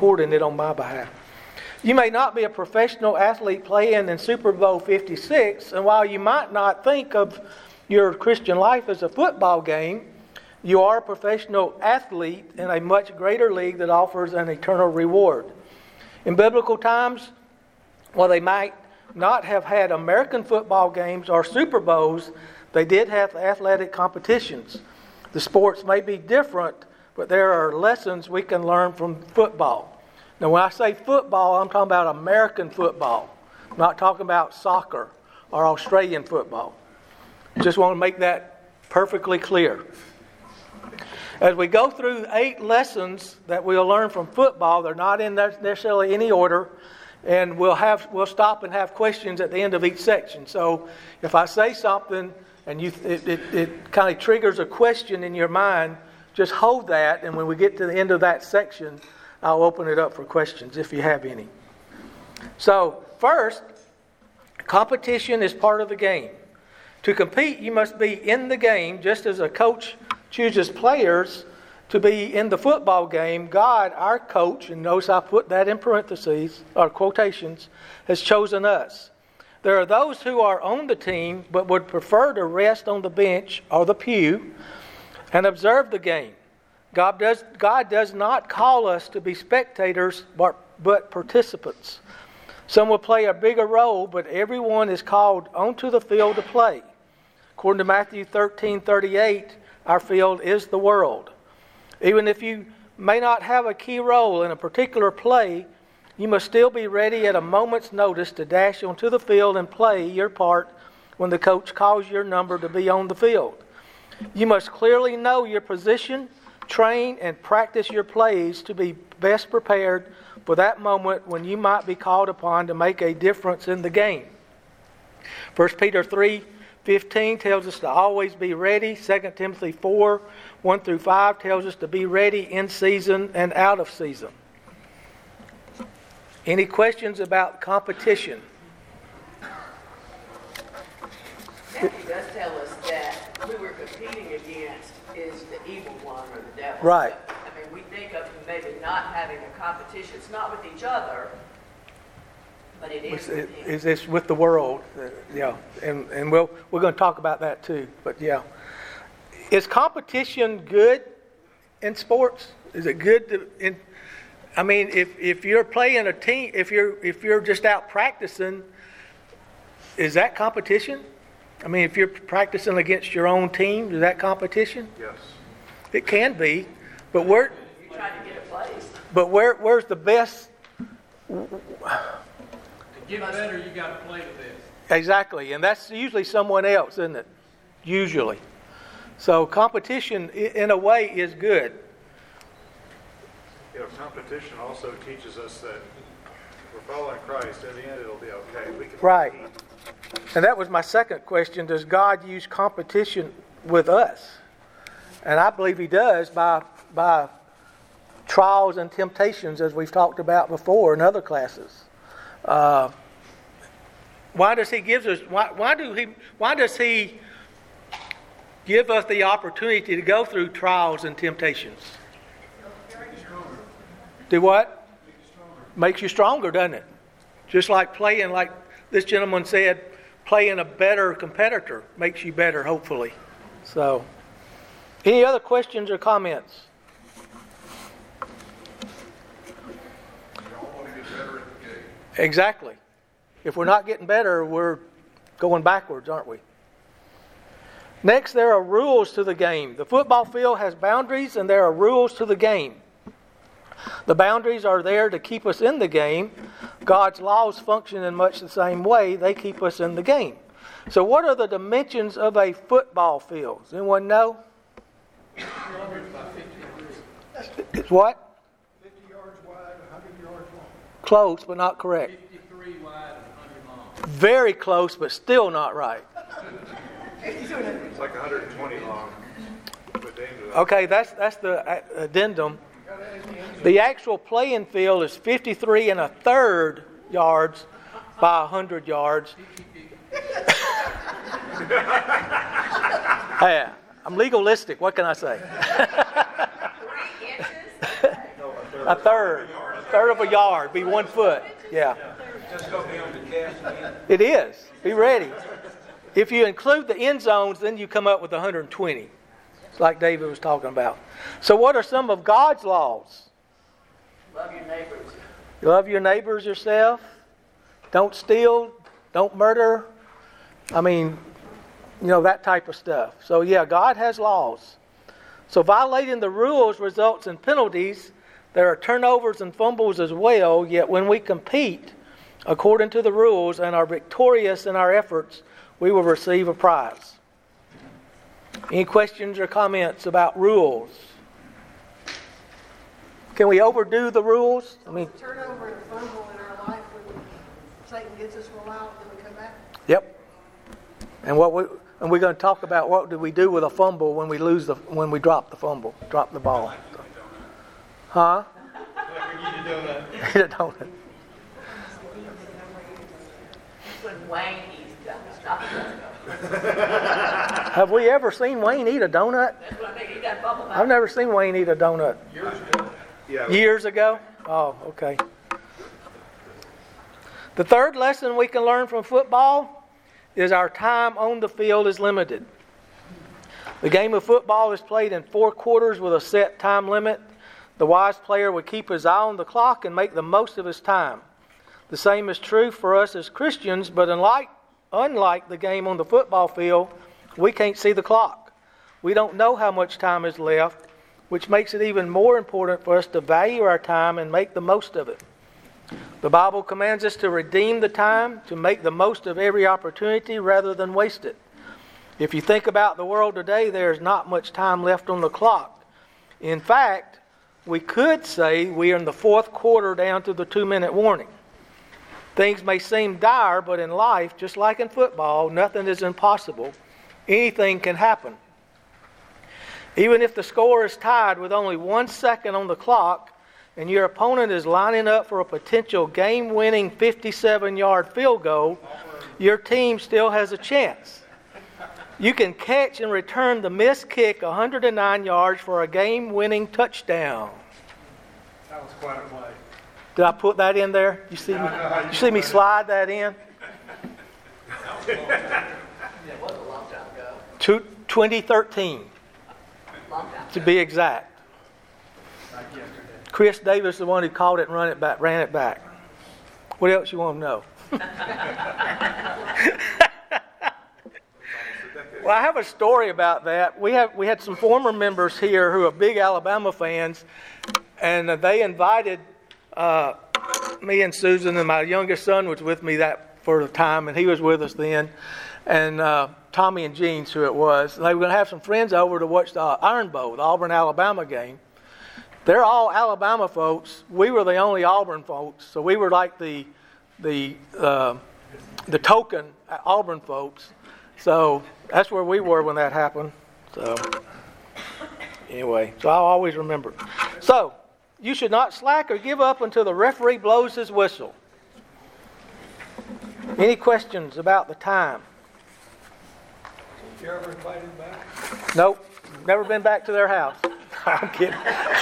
recording it on my behalf. You may not be a professional athlete playing in Super Bowl 56, and while you might not think of your Christian life as a football game, you are a professional athlete in a much greater league that offers an eternal reward. In biblical times, while they might not have had American football games or Super Bowls, they did have athletic competitions. The sports may be different, but there are lessons we can learn from football. Now, when I say football, I'm talking about American football. I'm not talking about soccer or Australian football. Just want to make that perfectly clear. As we go through 8 lessons that we'll learn from football, they're not in necessarily any order, and we'll stop and have questions at the end of each section. So if I say something and it kind of triggers a question in your mind, just hold that, and when we get to the end of that section, I'll open it up for questions if you have any. So, first, competition is part of the game. To compete, you must be in the game, just as a coach chooses players to be in the football game. God, our coach, and notice I put that in parentheses, or quotations, has chosen us. There are those who are on the team but would prefer to rest on the bench or the pew and observe the game. God does not call us to be spectators but participants. Some will play a bigger role, but everyone is called onto the field to play. According to Matthew 13:38, our field is the world. Even if you may not have a key role in a particular play, you must still be ready at a moment's notice to dash onto the field and play your part when the coach calls your number to be on the field. You must clearly know your position, train and practice your plays to be best prepared for that moment when you might be called upon to make a difference in the game. 1 Peter 3:15 tells us to always be ready. 2 Timothy 4:1-5 tells us to be ready in season and out of season. Any questions about competition? Matthew does tell us that who we're competing against is the evil one or the devil. Right. So, I mean, we think of maybe not having a competition. It's not with each other, but it is with him. It's with the world. Yeah. And we're going to talk about that too. But yeah. Is competition good in sports? Is it good if you're playing a team, if you're just out practicing, is that competition? I mean, if you're practicing against your own team, is that competition? Yes. It can be, but You're trying to get a place. But where's the best? To get better, you got to play the best. Exactly, and that's usually someone else, isn't it? Usually. So competition, in a way, is good. Competition also teaches us that we're following Christ. In the end, it'll be okay. We can Right. compete. And that was my second question. Does God use competition with us? And I believe He does by trials and temptations, as we've talked about before in other classes. Why does He give us? Why does He give us the opportunity to go through trials and temptations? Do what? Makes you stronger, doesn't it? Just like playing, like this gentleman said, playing a better competitor makes you better, hopefully. So, any other questions or comments? We all want to get better at the game. Exactly. If we're not getting better, we're going backwards, aren't we? Next, there are rules to the game. The football field has boundaries, and there are rules to the game. The boundaries are there to keep us in the game. God's laws function in much the same way. They keep us in the game. So what are the dimensions of a football field? Does anyone know? It's what? 50 yards wide, 100 yards long. Close, but not correct. 53 wide and 100 long. Very close, but still not right. It's like 120 long. But dangerous. Okay, that's the addendum. The actual playing field is 53 1/3 yards by 100 yards. Yeah, I'm legalistic. What can I say? 3 inches? A third. third of a yard, be 1 foot. Yeah. Just go be on the cast again. It is. Be ready. If you include the end zones, then you come up with 120. It's like David was talking about. So what are some of God's laws? Love your neighbors. Love your neighbors yourself. Don't steal. Don't murder. That type of stuff. So yeah, God has laws. So violating the rules results in penalties. There are turnovers and fumbles as well, yet when we compete according to the rules and are victorious in our efforts, we will receive a prize. Any questions or comments about rules? Can we overdo the rules? Turnover and fumble in our life when Satan gets us roll out and then we come back. Yep. And we're going to talk about what do we do with a fumble when we drop the ball. Huh? Eat a donut. When Wayne eats stuff. Have we ever seen Wayne eat a donut? That's what I think. Eat that bubble. I've never seen Wayne eat a donut. Years ago? Oh, okay. The third lesson we can learn from football is our time on the field is limited. The game of football is played in 4 quarters with a set time limit. The wise player would keep his eye on the clock and make the most of his time. The same is true for us as Christians, but unlike the game on the football field, we can't see the clock. We don't know how much time is left, which makes it even more important for us to value our time and make the most of it. The Bible commands us to redeem the time, to make the most of every opportunity rather than waste it. If you think about the world today, there's not much time left on the clock. In fact, we could say we are in the 4th quarter down to the 2-minute warning. Things may seem dire, but in life, just like in football, nothing is impossible. Anything can happen. Even if the score is tied with only 1 second on the clock, and your opponent is lining up for a potential game-winning 57-yard field goal, your team still has a chance. You can catch and return the missed kick 109 yards for a game-winning touchdown. That was quite a play. Did I put that in there? You see me slide that in? It was a long time ago. 2013, Long time. to be exact. Like yesterday. Chris Davis is the one who caught it and ran it back. What else you want to know? Well, I have a story about that. We had some former members here who are big Alabama fans, and they invited me and Susan, and my youngest son was with me for the time, and he was with us then, and Tommy and Jeans, who it was. And they were going to have some friends over to watch the Iron Bowl, the Auburn-Alabama game. They're all Alabama folks. We were the only Auburn folks, so we were like the token Auburn folks. So that's where we were when that happened. So anyway, so I'll always remember. So you should not slack or give up until the referee blows his whistle. Any questions about the time? You ever invited back? Nope. Never been back to their house. I'm kidding.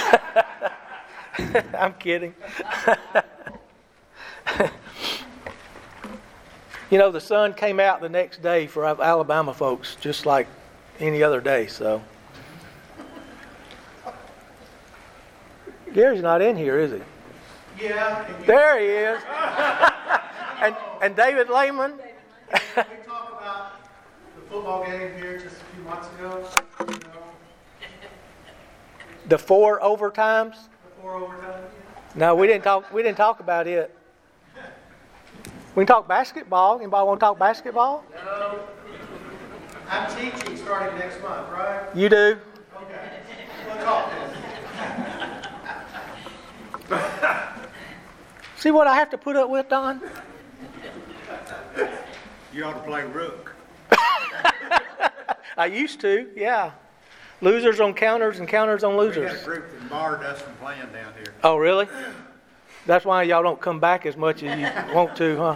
I'm kidding. You know, the sun came out the next day for Alabama folks, just like any other day, so. Gary's not in here, is he? Yeah. There he is. and David Lehman. We talked about the football game here just a few months ago. You know, The 4 overtimes. the 4 overtime. No, we didn't talk about it. We can talk basketball. Anybody want to talk basketball? No. I'm teaching starting next month, right? You do? Okay. We'll talk then. See what I have to put up with, Don? You ought to play rook. I used to, yeah. Losers on counters and counters on We losers. got a group that barred us from playing down here. Oh, really? That's why y'all don't come back as much as you want to,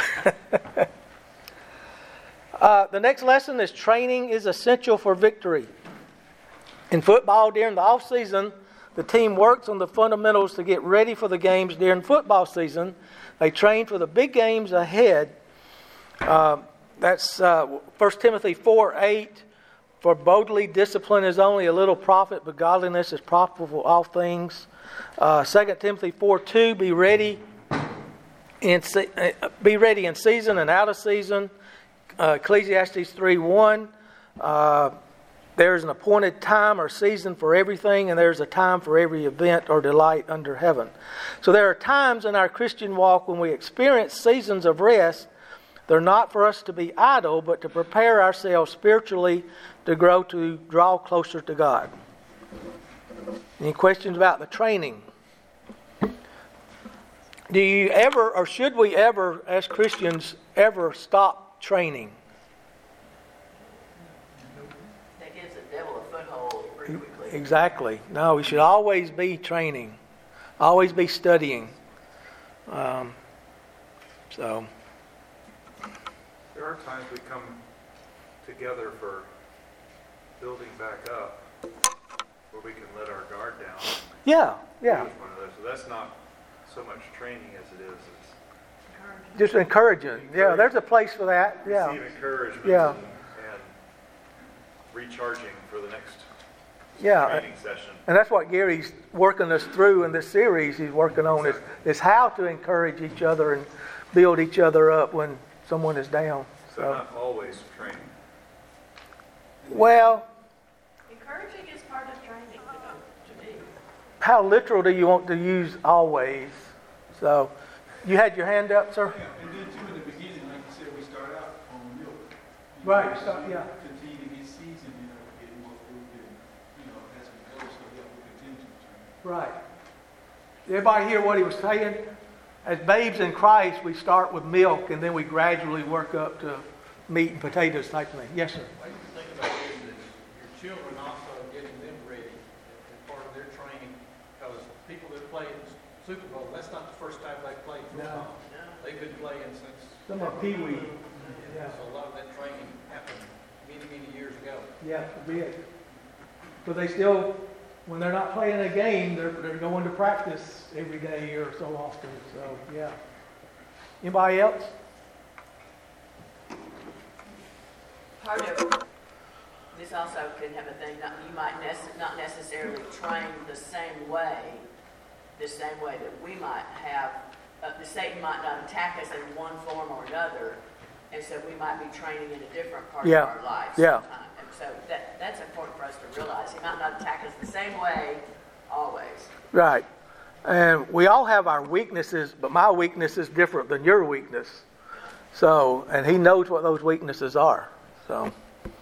huh? The next lesson is training is essential for victory. In football during the off season, The team works on the fundamentals to get ready for the games during football season. They train for the big games ahead. That's 1 Timothy 4:8. For bodily discipline is only a little profit, but godliness is profitable for all things. 2 Timothy 4:2. Be ready in season and out of season. Ecclesiastes 3:1. There's an appointed time or season for everything, and there's a time for every event or delight under heaven. So there are times in our Christian walk when we experience seasons of rest. They're not for us to be idle, but to prepare ourselves spiritually to draw closer to God. Any questions about the training? Do you ever, or should we ever, as Christians, ever stop training? That gives the devil a foothold pretty quickly. Exactly. No, we should always be training, always be studying. There are times we come together for building back up where we can let our guard down. Yeah. With one another. So that's not so much training as it is Just encouraging. Yeah, there's a place for that. Yeah. receive encouragement Yeah. and recharging for the next Yeah. training session. And that's what Gary's working us through in this series. He's working on is how to encourage each other and build each other up when someone is down. So not always training. Well, Encouraging is part of training, to me. how literal do you want to use always? So, you had your hand up, sir? Yeah, and then too in the beginning, like you said, we start out on milk. Right, Continue to get seasoned, get more food, and, as we go, so yeah, we continue to train. Right. Everybody hear what he was saying? As babes in Christ, we start with milk and then we gradually work up to meat and potatoes type thing. Yes, sir. I used to think about this, that your children also getting them ready as part of their training, because people that play in the Super Bowl, that's not the first time they played football. They've been playing since. Some are peewee. Yeah. So a lot of that training happened many, many years ago. Yeah, a bit. But they still, when they're not playing a game, they're going to practice every day or so often. So, yeah. Anybody else? Part of this also can have a thing, you might not necessarily train the same way that we might have, Satan might not attack us in one form or another, and so we might be training in a different part of our lives sometime. And so that's important for us to realize. He might not attack us the same way always. Right. And we all have our weaknesses, but my weakness is different than your weakness. So, and he knows what those weaknesses are. So,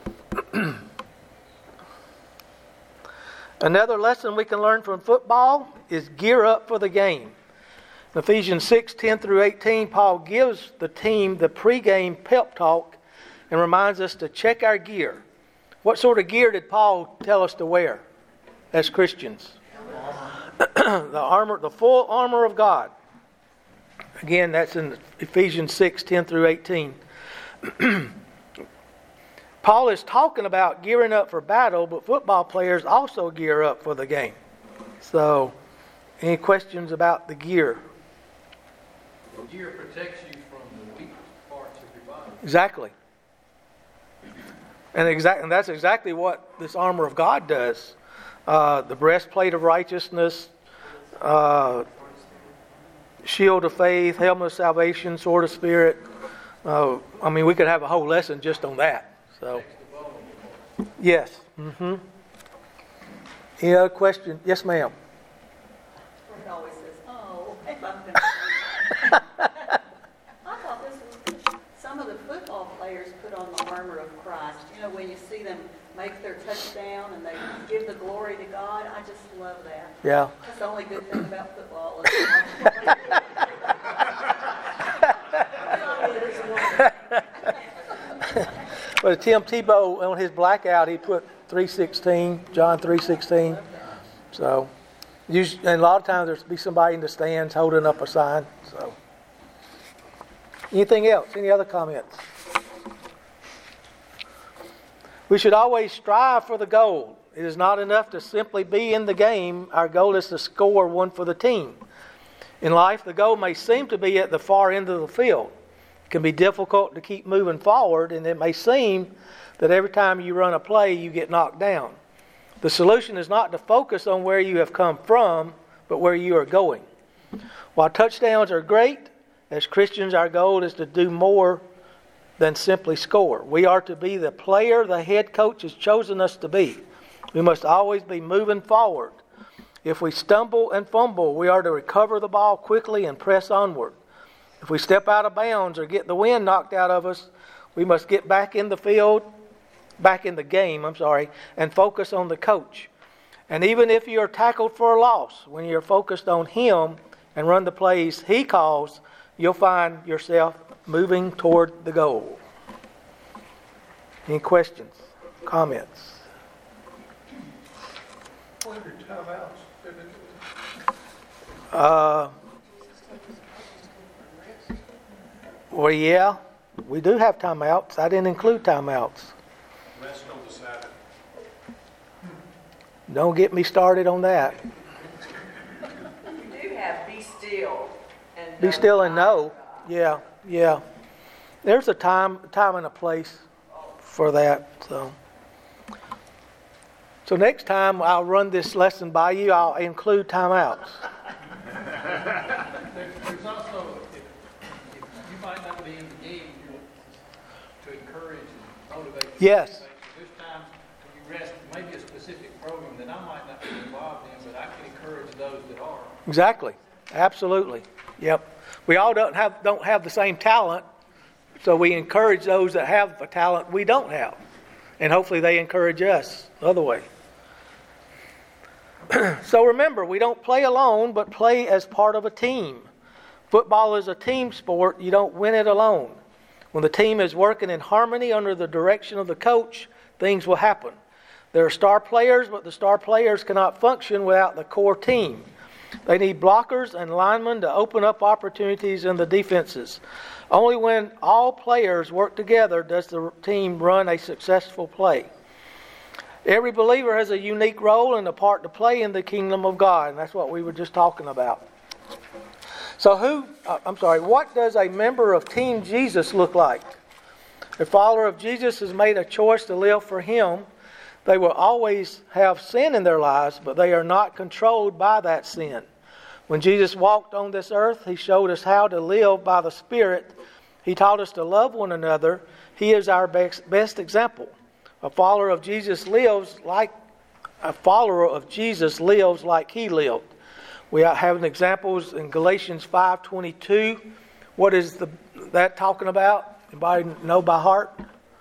another lesson we can learn from football is gear up for the game. In Ephesians 6:10 through 18, Paul gives the team the pregame pep talk and reminds us to check our gear. What sort of gear did Paul tell us to wear as Christians? The full armor of God. Again, that's in Ephesians 6:10 through 18. Paul is talking about gearing up for battle, but football players also gear up for the game. So, any questions about the gear? The gear protects you from the weakest parts of your body. Exactly. And that's exactly what this armor of God does. The breastplate of righteousness, shield of faith, helmet of salvation, sword of spirit. We could have a whole lesson just on that. So, yes. Mm-hmm. Any other question? Yes, ma'am. It always says, "Oh, if I'm going I thought this was some of the football players put on the armor of Christ. When you see them make their touchdown and they give the glory to God, I just love that. Yeah. That's the only good thing about football. But Tim Tebow, on his blackout, he put 3:16, John 3:16. So, and a lot of times there's be somebody in the stands holding up a sign. So, anything else? Any other comments? We should always strive for the goal. It is not enough to simply be in the game. Our goal is to score one for the team. In life, the goal may seem to be at the far end of the field. It can be difficult to keep moving forward, and it may seem that every time you run a play, you get knocked down. The solution is not to focus on where you have come from, but where you are going. While touchdowns are great, as Christians, our goal is to do more than simply score. We are to be the player the head coach has chosen us to be. We must always be moving forward. If we stumble and fumble, we are to recover the ball quickly and press onward. If we step out of bounds or get the wind knocked out of us, we must get back in the game, and focus on the coach. And even if you are tackled for a loss, when you're focused on him and run the plays he calls, you'll find yourself moving toward the goal. Any questions? Comments? What are your timeouts? Well, yeah, we do have timeouts. I didn't include timeouts. Rest on the Sabbath. Don't get me started on that. We do have be still and Be still and know. Yeah. There's a time and a place for that. So next time I'll run this lesson by you, I'll include timeouts. There's also, if you might not be in the game, to encourage and motivate. Yes. There's times when you rest, maybe a specific program that I might not be involved in, but I can encourage those that are. Exactly. Absolutely. Yep. We all don't have the same talent, so we encourage those that have a talent we don't have. And hopefully they encourage us the other way. So remember, we don't play alone, but play as part of a team. Football is a team sport. You don't win it alone. When the team is working in harmony under the direction of the coach, things will happen. There are star players, but the star players cannot function without the core team. They need blockers and linemen to open up opportunities in the defenses. Only when all players work together does the team run a successful play. Every believer has a unique role and a part to play in the kingdom of God, and that's what we were just talking about. So what does a member of Team Jesus look like? A follower of Jesus has made a choice to live for Him. They will always have sin in their lives, but they are not controlled by that sin. When Jesus walked on this earth, He showed us how to live by the Spirit. He taught us to love one another. He is our best example. A follower of Jesus lives like He lived. We have examples in Galatians 5:22. What is that talking about? Anybody know by heart?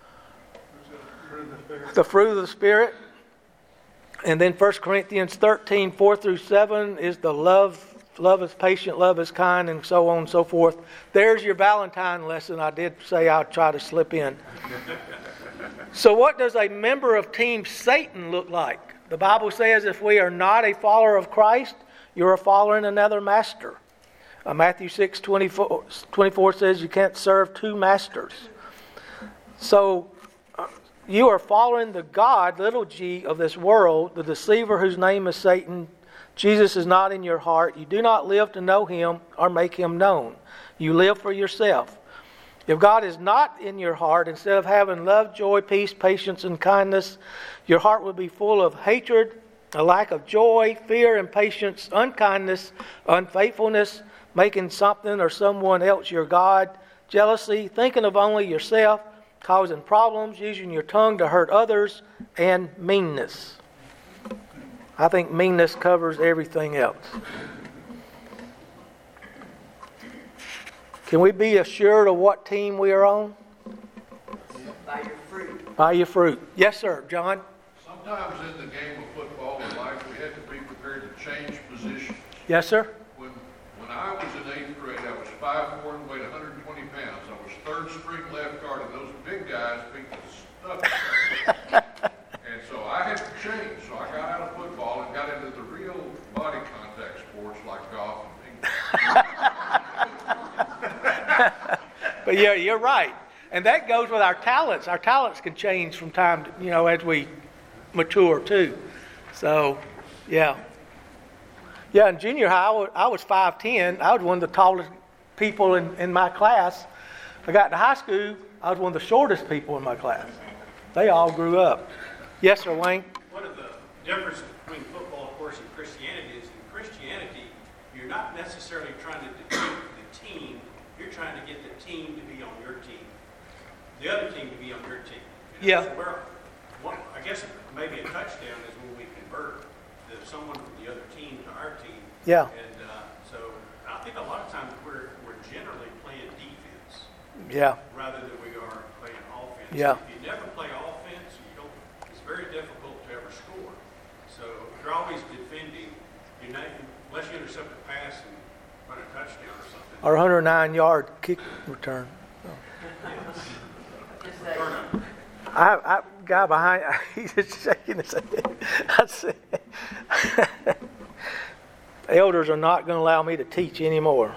The fruit of the Spirit. And then 1 Corinthians 13:4-7 is the love. Love is patient, love is kind, and so on and so forth. There's your Valentine lesson. I did say I'd try to slip in. So what does a member of Team Satan look like? The Bible says if we are not a follower of Christ, you're following another master. Matthew 6:24 says you can't serve two masters. So you are following the God, little g, of this world, the deceiver whose name is Satan. Jesus is not in your heart. You do not live to know Him or make Him known. You live for yourself. If God is not in your heart, instead of having love, joy, peace, patience, and kindness, your heart will be full of hatred, a lack of joy, fear, impatience, unkindness, unfaithfulness, making something or someone else your God, jealousy, thinking of only yourself, causing problems, using your tongue to hurt others, and meanness. I think meanness covers everything else. Can we be assured of what team we are on? By your fruit. By your fruit. Yes, sir. John? Sometimes in the game of football in life, we have to be prepared to change positions. Yes, sir. When I was in 8th grade, I was 5'4" and weighed 120 pounds. I was third string left guard, and those big guys beat the stuff out of me. And so I had to change. So I got out of football and got into the real body contact sports like golf and ping pong. But yeah, you're right. And that goes with our talents. Our talents can change from time to, as we mature too. So, yeah. Yeah, in junior high, I was 5'10". I was one of the tallest people in my class. I got to high school, I was one of the shortest people in my class. They all grew up. Yes, sir, Wayne? One of the differences between football, of course, and Christianity is in Christianity, you're not necessarily trying to defeat the team. You're trying to get the team to be on your team. The other team to be on your team. Yeah. So I guess maybe a touchdown is when we convert someone from the other team to our team. Yeah. And so I think a lot of times we're generally playing defense. Yeah. Rather than we are playing offense. Yeah. If you never play offense, it's very difficult to ever score. So if you're always defending, unless you intercept a pass and run a touchdown or something. Or 109-yard kick return. Just say, I guy behind, he's just shaking his head. I said, elders are not going to allow me to teach anymore.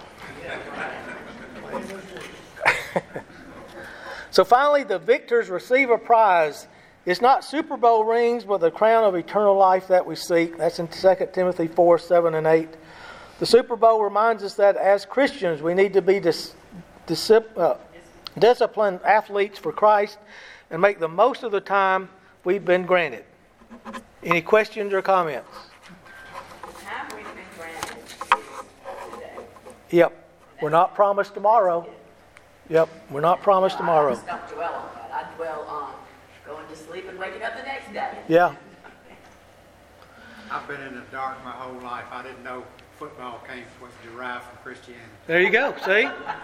So finally, the victors receive a prize. It's not Super Bowl rings, but the crown of eternal life that we seek. That's in 2 Timothy 4, 7, and 8. The Super Bowl reminds us that as Christians, we need to be disciplined athletes for Christ and make the most of the time we've been granted. Any questions or comments? the time we've been granted is today. Yep. We're not promised tomorrow. Yep. We're not promised I tomorrow. just don't dwell on that. I dwell on going to sleep and waking up the next day. Yeah. I've been in the dark my whole life. I didn't know football was derived from Christianity. There you go. See?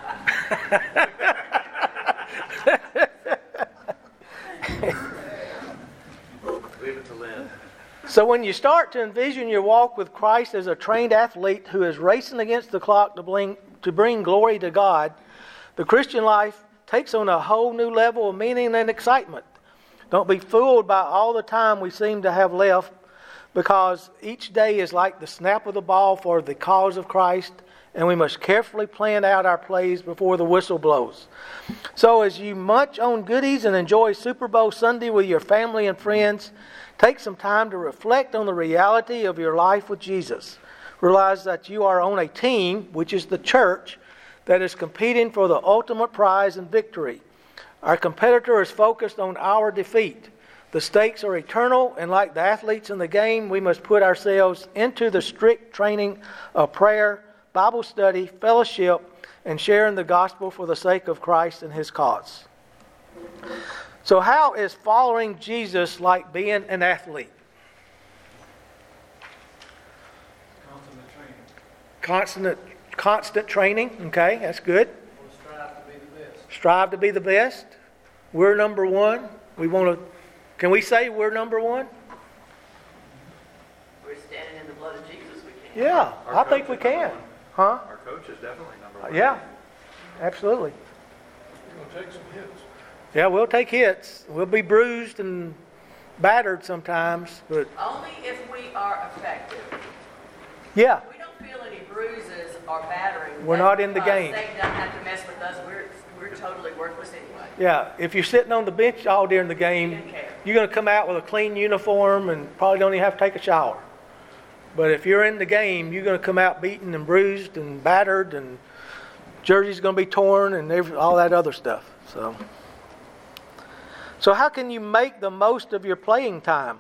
Leave it to Lynn. So when you start to envision your walk with Christ as a trained athlete who is racing against the clock to bring glory to God, the Christian life takes on a whole new level of meaning and excitement. Don't be fooled by all the time we seem to have left, because each day is like the snap of the ball for the cause of Christ, and we must carefully plan out our plays before the whistle blows. So as you munch on goodies and enjoy Super Bowl Sunday with your family and friends, take some time to reflect on the reality of your life with Jesus. Realize that you are on a team, which is the church, that is competing for the ultimate prize and victory. Our competitor is focused on our defeat. The stakes are eternal, and like the athletes in the game, we must put ourselves into the strict training of prayer, Bible study, fellowship, and sharing the gospel for the sake of Christ and His cause. So how is following Jesus like being an athlete? Constant training. Okay, that's good. We'll strive to be the best. Strive to be the best. We're number one. We want to. Can we say we're number one? We're standing in the blood of Jesus. We can. Yeah, Our I think coach we is number can. one. Huh? Our coach is definitely number one. Yeah, absolutely. We're going to take some hits. Yeah, we'll take hits. We'll be bruised and battered sometimes, but Only if we are effective. yeah, If we don't feel any bruises or battering, We're not in the game. Satan doesn't have to mess with us. We're totally worthless anyway. yeah. If you're sitting on the bench all during the game, He doesn't care. you're going to come out with a clean uniform and probably don't even have to take a shower. But if you're in the game, you're going to come out beaten and bruised and battered, and jersey's going to be torn and all that other stuff. So how can you make the most of your playing time?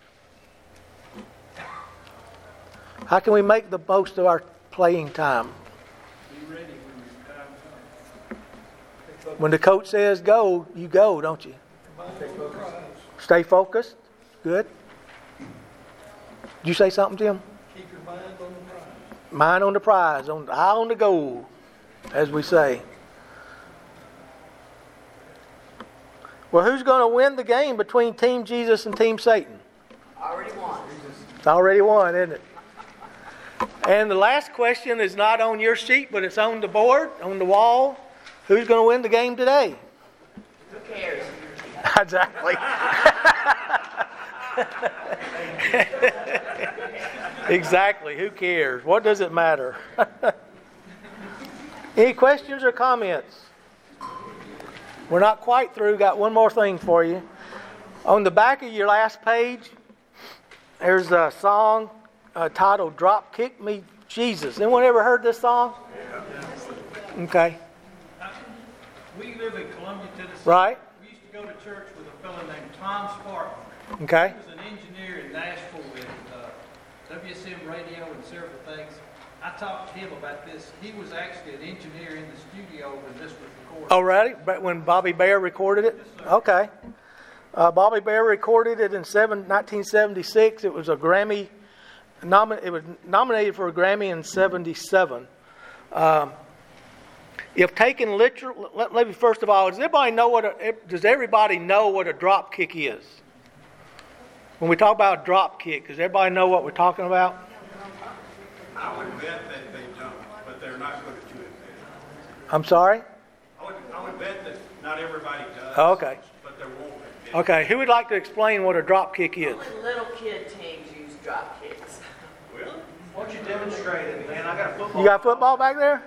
How can we make the most of our playing time? Be ready when your time comes. When the coach says go, you go, don't you? Stay focused. Good. Did you say something, Jim? Keep your mind on the prize. Mind on the prize, eye on the goal, as we say. Well, who's going to win the game between Team Jesus and Team Satan? Already won. It's already won, isn't it? And the last question is not on your sheet, but it's on the board, on the wall. Who's going to win the game today? Who cares? Exactly. Exactly. Who cares? What does it matter? Any questions or comments? We're not quite through. Got one more thing for you. On the back of your last page, There's a song titled Drop Kick Me Jesus. Anyone ever heard this song? Okay. We live in Columbia, Tennessee. Right. We used to go to church with a fellow named Tom Spartan. Okay. He was an engineer in Nashville with WSM radio and several things. I talked to him about this. He was actually an engineer in the studio when this was recorded. Oh, really? But when Bobby Bear recorded it? Yes, sir. Okay. Bobby Bear recorded it in 1976. It was a Grammy. It was nominated for a Grammy in '77. If taken literal, let me first of all, does everybody know what a drop kick is? When we talk about a drop kick, does everybody know what we're talking about? I would bet that they don't, but they're not good at doing that. I'm sorry? I would bet that not everybody does. Oh, okay. But there won't be. Okay, who would like to explain what a drop kick is? Only little kid teams use drop kicks. Really? Why don't you demonstrate it, man? I got a football. You got football back there?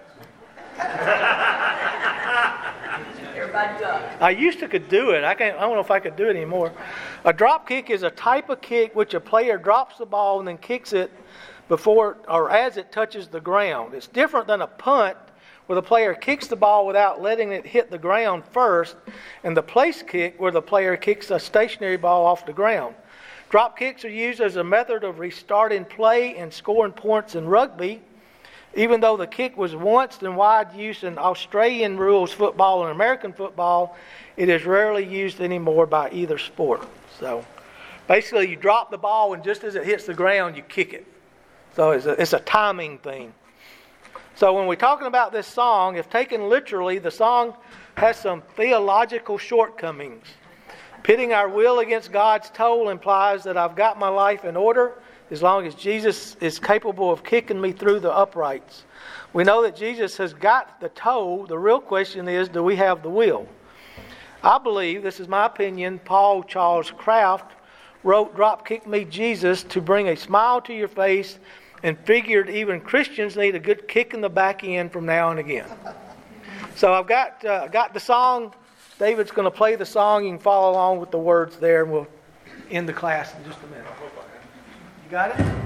Everybody duck. I used to could do it. I don't know if I could do it anymore. A drop kick is a type of kick which a player drops the ball and then kicks it before or as it touches the ground. It's different than a punt where the player kicks the ball without letting it hit the ground first, and the place kick where the player kicks a stationary ball off the ground. Drop kicks are used as a method of restarting play and scoring points in rugby. Even though the kick was once in wide use in Australian rules football and American football, it is rarely used anymore by either sport. So basically you drop the ball and just as it hits the ground, you kick it. So it's a timing thing. So when we're talking about this song, if taken literally, the song has some theological shortcomings. Pitting our will against God's toll implies that I've got my life in order as long as Jesus is capable of kicking me through the uprights. We know that Jesus has got the toe. The real question is, do we have the will? I believe, this is my opinion, Paul Charles Kraft wrote Drop Kick Me Jesus to bring a smile to your face and figured even Christians need a good kick in the back end from now and again. So I've got the song. David's going to play the song. You can follow along with the words there, and we'll end the class in just a minute. You got it?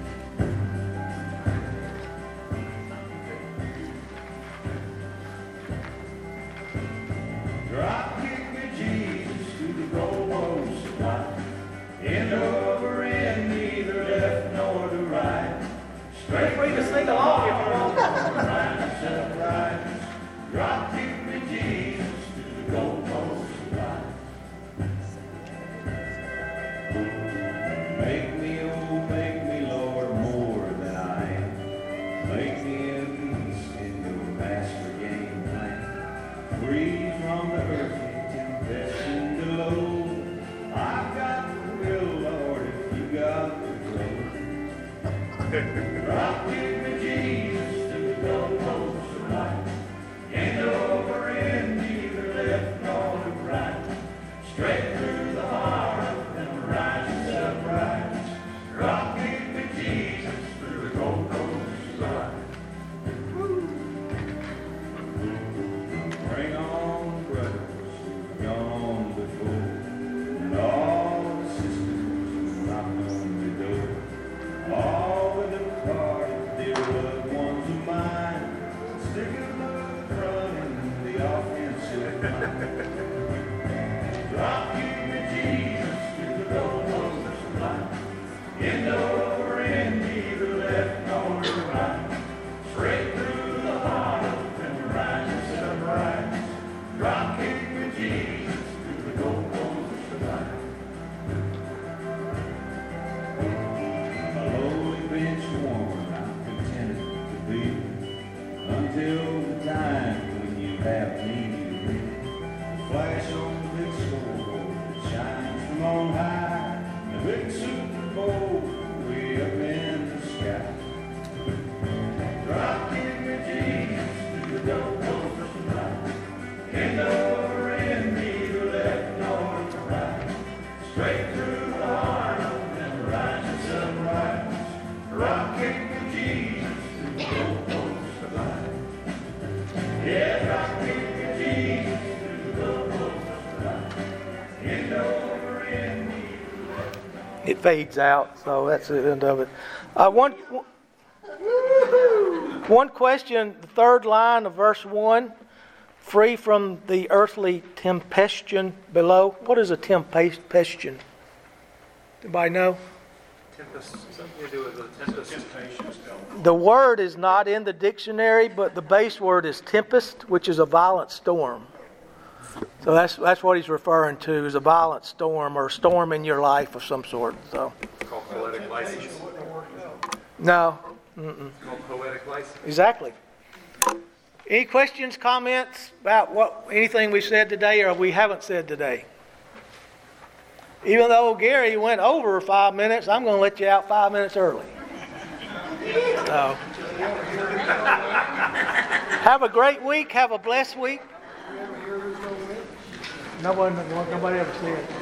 Drop kick me Jesus to the goalpost tonight. End over end, neither left nor the right. Straight Free to sing along if you want. right. Drop kick me Jesus to the goalpost tonight. Make me, oh, make me, Lord, more than I am. Make me a piece in your master game plan. Free from the earthly temptation to load. I've got the will, Lord, if you got the glow. Drop kick me, Jesus, to the goalpost tonight. End over end, neither left nor the right. Straight through the heart of them righteous upright. Drop kick me, Jesus, through the goalpost tonight. Bring on brothers who've gone before, and all the sisters who've knocked on the door. All the departed, dear loved ones of mine, sticking up front in the offensive line. Drop kick me, Jesus, to the goalpost tonight. End over end, neither left nor the right. Straight through the heart of them righteous upright. Drop kick me, Jesus, to the goalpost tonight. A lowly bench worn, I'm contented to be, until the time when you have need of me. Flash on the big sword that shines from on high, the big Super Bowl way up in the sky. Drop kick me, Jesus, to the goalpost tonight. End over end, neither left nor the right. Straight through the heart of them righteous upright. Drop kick me, Jesus, to the goalpost tonight. Yeah, drop kick me, Jesus, to the goalpost tonight. End over end, neither left nor the right. It fades out. So that's the end of it. One question, the third line of verse 1, free from the earthly tempestion below. What is a tempestion? Anybody know? Tempest, something to do with the tempest. The word is not in the dictionary, but the base word is tempest, which is a violent storm. So that's what he's referring to, is a violent storm or a storm in your life of some sort. So. It's called poetic license. No. It's called poetic license. Exactly. Any questions, comments about anything we said today or we haven't said today? Even though Gary went over 5 minutes, I'm going to let you out 5 minutes early. So, have a great week. Have a blessed week. Nobody ever said.